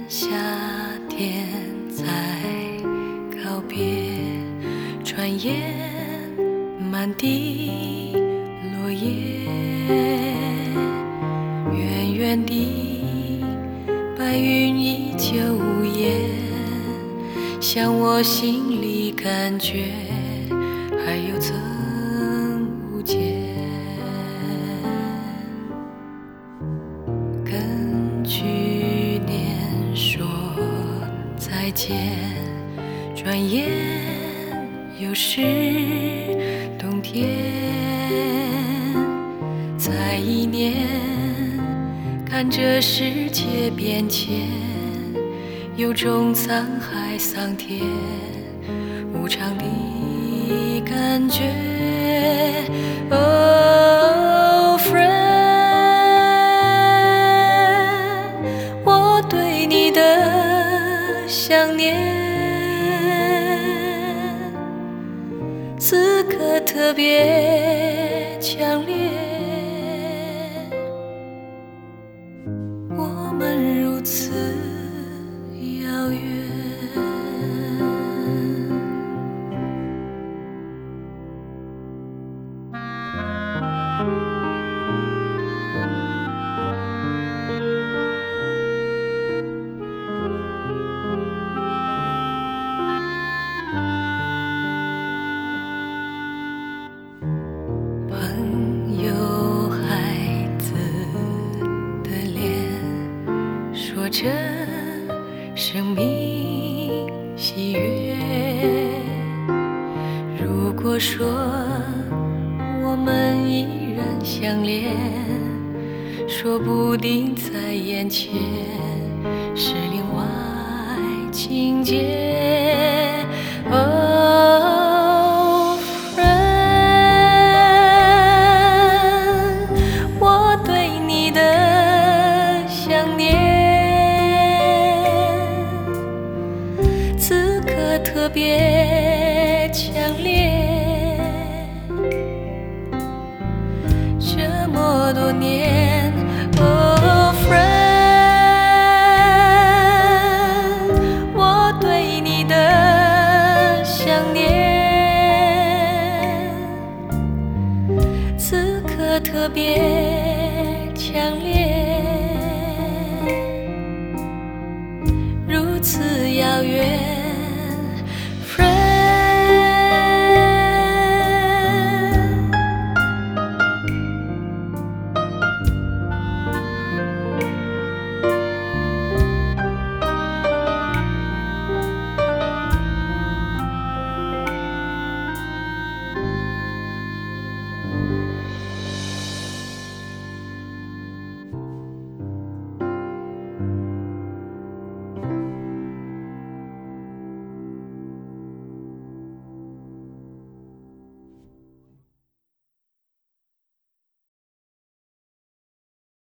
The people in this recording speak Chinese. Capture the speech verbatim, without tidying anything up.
夏天在告别，转眼满地落叶，远远地白云依旧无言，像我心里感觉还有增无减。跟去年说再见，转眼又是冬天。再一年，看这世界变迁，有种沧海桑田无常的感觉。Oh friend， 我对你的想念，此刻特别强烈。我们如此遥远。朋友孩子的脸，说着生命喜悦。如果说我们依然相恋，说不定在眼前是另外情节。Oh friend， 我对你的想念，此刻特别